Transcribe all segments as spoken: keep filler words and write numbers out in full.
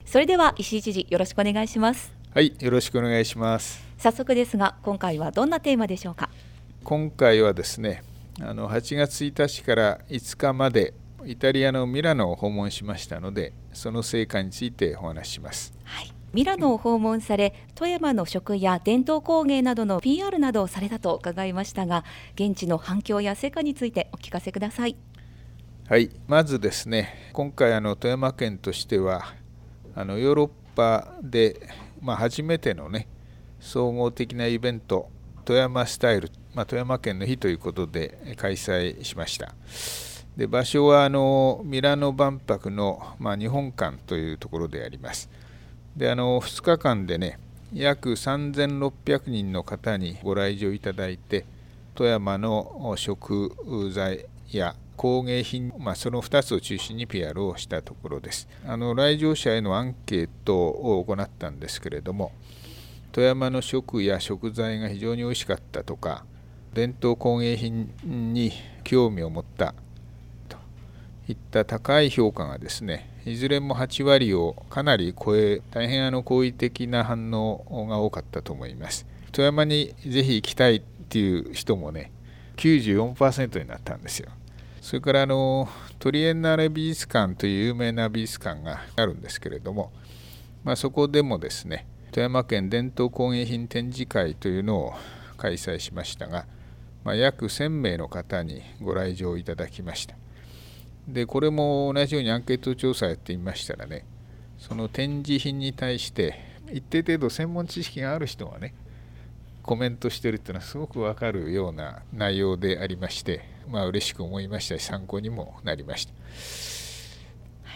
それでは石井知事、よろしくお願いします。 はい、よろしくお願いします。 早速ですが、今回はどんなテーマでしょうか。 今回はですね、あのはちがつついたちからいつかまでイタリアのミラノを訪問しましたので、その成果についてお話しします。 はい、ミラノを訪問され、富山の食や伝統工芸などの ピーアール などをされたと伺いましたが、現地の反響や成果についてお聞かせください。 はい、まずですね、今回あの富山県としてはあのヨーロッパで、まあ、初めてのね総合的なイベント、富山スタイル、まあ、富山県の日ということで開催しました。で場所はあのミラノ万博の、まあ、日本館というところであります。であのふつかかんでね、約さんぜんろっぴゃくにんの方にご来場いただいて、富山の食材や工芸品、まあ、そのふたつを中心に ピーアール をしたところです。あの来場者へのアンケートを行ったんですけれども、富山の食や食材が非常に美味しかったとか、伝統工芸品に興味を持ったといった高い評価がですね、いずれもはちわりをかなり超え、大変あの好意的な反応が多かったと思います。富山にぜひ行きたいっていう人もね、きゅうじゅうよんパーセントになったんですよ。それからあのトリエンナーレ美術館という有名な美術館があるんですけれども、まあ、そこでもですね、富山県伝統工芸品展示会というのを開催しましたが、まあ、約せんめいの方にご来場いただきました。でこれも同じようにアンケート調査やってみましたらね、その展示品に対して一定程度専門知識がある人がねコメントしてるっていうのはすごく分かるような内容でありまして、まあ嬉しく思いましたし、参考にもなりました。 はい、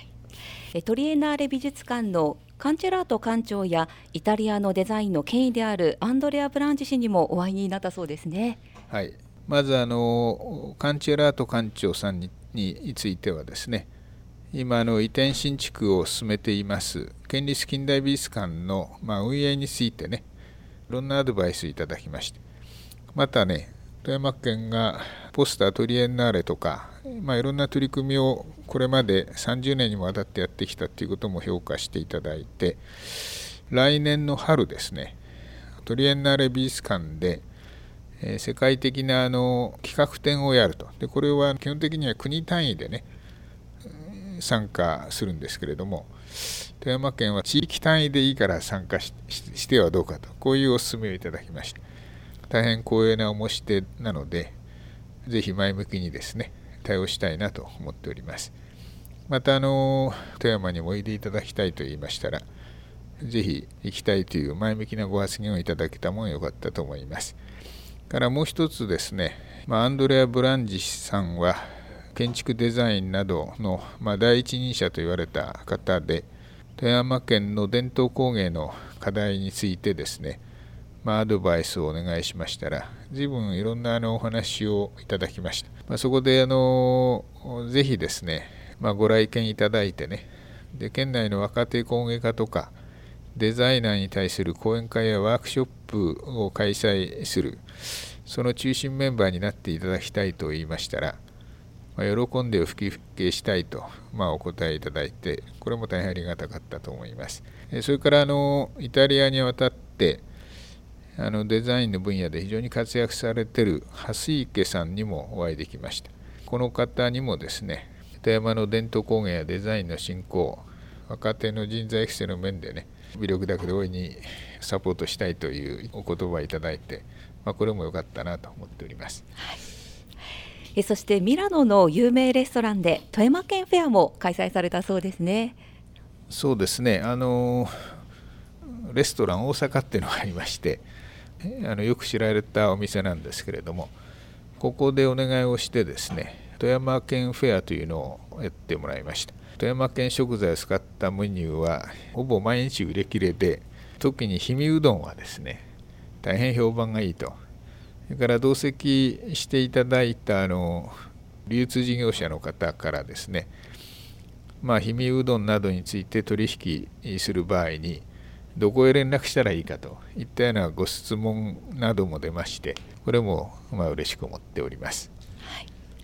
トリエンナーレ美術館のカンチェラート館長やイタリアのデザインの権威であるアンドレア・ブランチ氏にもお会いになったそうですね。 はい、まずあのカンチェラート館長さんにについてはですね、今の移転新築を進めています県立近代美術館の、まあ、運営についてね、いろんなアドバイスいただきまして、またね、富山県がポスタートリエンナーレとか、まあ、いろんな取り組みをこれまでさんじゅうねんにもわたってやってきたということも評価していただいて、来年の春ですね、トリエンナーレ美術館でえー、世界的なあの企画展をやると。でこれは基本的には国単位でね参加するんですけれども、富山県は地域単位でいいから参加 し, してはどうかと、こういうお勧めをいただきました。大変光栄なお申し出なので、ぜひ前向きにですね対応したいなと思っております。またあの富山にもおいでいただきたいと言いましたら、ぜひ行きたいという前向きなご発言をいただけたもよかったと思います。からもう一つですね、まあ、アンドレア・ブランジさんは建築デザインなどの、まあ、第一人者と言われた方で、富山県の伝統工芸の課題についてですね、まあ、アドバイスをお願いしましたら、随分いろんなあのお話をいただきました。まあ、そこであのぜひですね、まあ、ご来県いただいてね、で県内の若手工芸家とかデザイナーに対する講演会やワークショップを開催する、その中心メンバーになっていただきたいと言いましたら、まあ、喜んで吹き替えしたいと、まあ、お答えいただいて、これも大変ありがたかったと思います。それからあのイタリアに渡ってあのデザインの分野で非常に活躍されている蓮池さんにもお会いできました。この方にもですね、富山の伝統工芸やデザインの振興、若手の人材育成の面でね、微力だけで大いにサポートしたいというお言葉をいただいて、まあ、これも良かったなと思っております。 はい、えそしてミラノの有名レストランで富山県フェアも開催されたそうですね。 そうですね、あのレストラン大阪っていうのがありまして、あのよく知られたお店なんですけれども、ここでお願いをしてですね、富山県フェアというのをやってもらいました。富山県食材を使ったメニューはほぼ毎日売れ切れで、特に氷見うどんはですね大変評判がいいと。それから同席していただいたあの流通事業者の方からですね、まあ氷見うどんなどについて取引する場合にどこへ連絡したらいいかといったようなご質問なども出まして、これもまあ嬉しく思っております。 はい、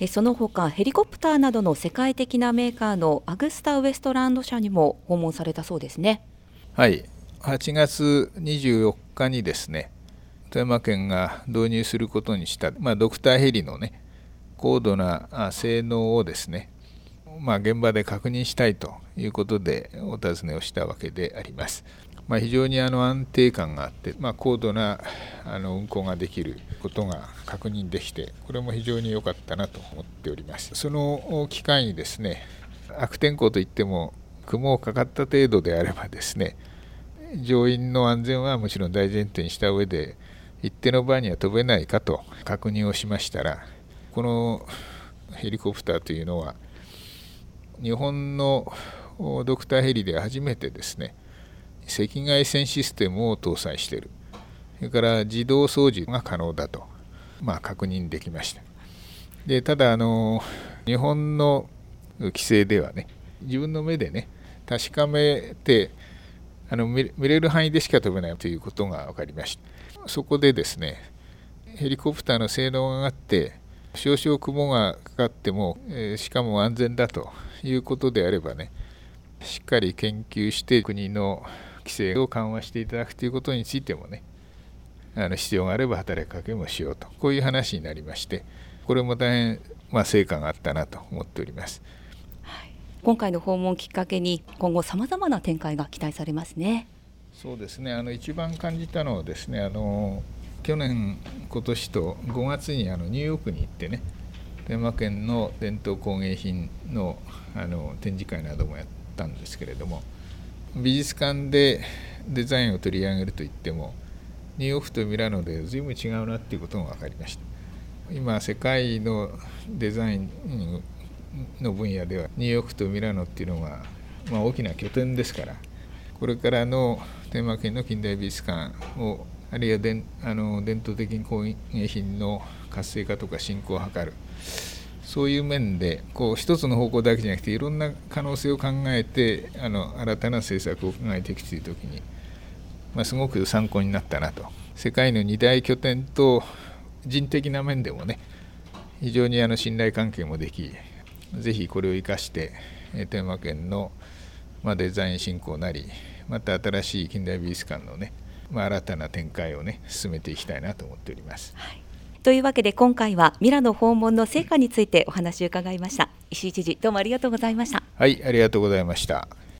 えその他ヘリコプターなどの世界的なメーカーのアグスタ・ウエストランド社にも訪問されたそうですね。 はい、はちがつにじゅうよっかにですね、富山県が導入することにした、まあ、ドクターヘリのね高度な性能をですね、まあ、現場で確認したいということでお尋ねをしたわけであります。まあ、非常にあの安定感があって、まあ、高度なあの運航ができることが確認できて、これも非常に良かったなと思っております。その機会にですね、悪天候といっても雲かかった程度であればですね、乗員の安全はもちろん大前提にした上で、一定の場合には飛べないかと確認をしましたら、このヘリコプターというのは日本のドクターヘリで初めてですね、赤外線システムを搭載している、それから自動操縦が可能だと、まあ、確認できました。でただあの日本の規制ではね、自分の目でね確かめてあの 見, 見れる範囲でしか飛べないということが分かりました。そこでですね、ヘリコプターの性能が上がって少々雲がかかっても、えー、しかも安全だということであればね、しっかり研究して国の規制を緩和していただくということについてもね、あの必要があれば働きかけもしようと、こういう話になりまして、これも大変、まあ、成果があったなと思っております。 はい、今回の訪問をきっかけに今後さまざまな展開が期待されますね。 そうですね、あの一番感じたのはですね、あの去年今年とごがつにあのニューヨークに行ってね、富山県の伝統工芸品 の, あの展示会などもやったんですけれども、美術館でデザインを取り上げるといってもニューヨークとミラノで随分違うなっていうことが分かりました。今世界のデザインの分野ではニューヨークとミラノっていうのが、まあ、大きな拠点ですから、これからの富山県の近代美術館を、あるいは伝あの伝統的工芸品の活性化とか振興を図る、そういう面でこう一つの方向だけじゃなくていろんな可能性を考えてあの新たな政策を考えていくというときに、まあ、すごく参考になったなと。世界の二大拠点と人的な面でもね、非常にあの信頼関係もでき、ぜひこれを生かして富山県のまあデザイン振興なり、また新しい近代美術館のね、まあ、新たな展開をね進めていきたいなと思っております。 はい、というわけで今回はミラノ訪問の成果についてお話を伺いました。石井知事、どうもありがとうございました。 はい、ありがとうございました。